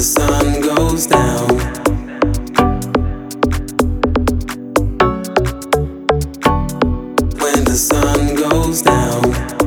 sun goes down. When the sun goes down.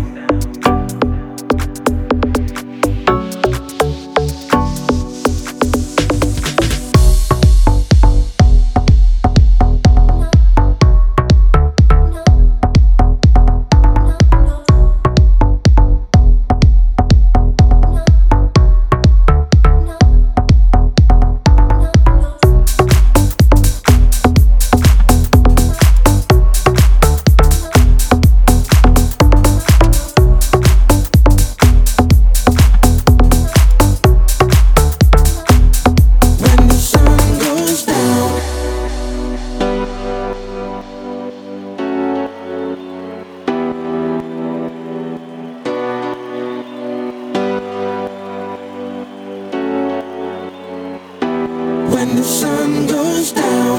When the sun goes down.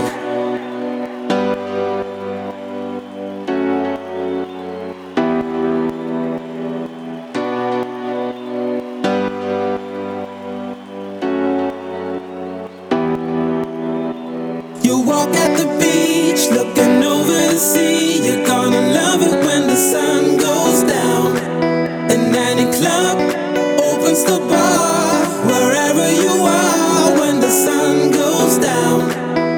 You walk at the beach, looking over the sea. You're gonna love it when the sun goes down. And any club opens the bar, wherever you are when the sun goes down.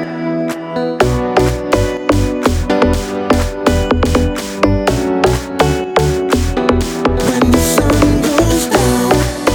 When the sun goes down.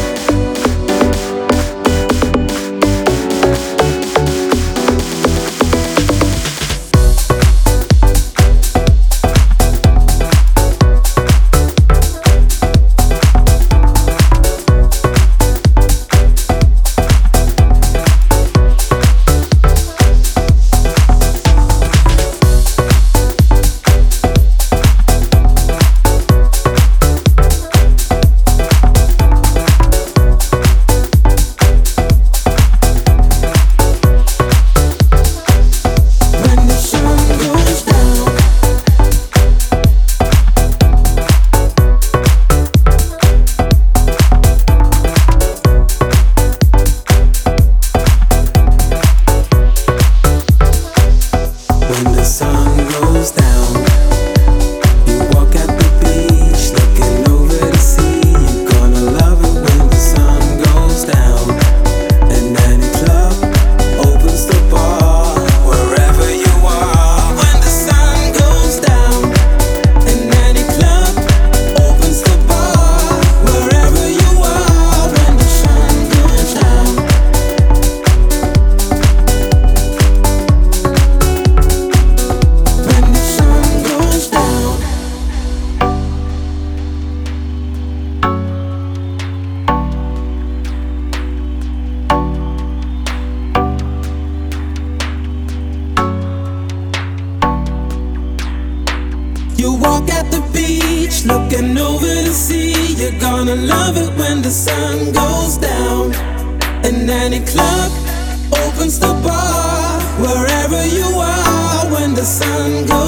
You walk at the beach, looking over the sea. You're gonna love it when the sun goes down. And any club opens the bar, wherever you are when the sun goes down.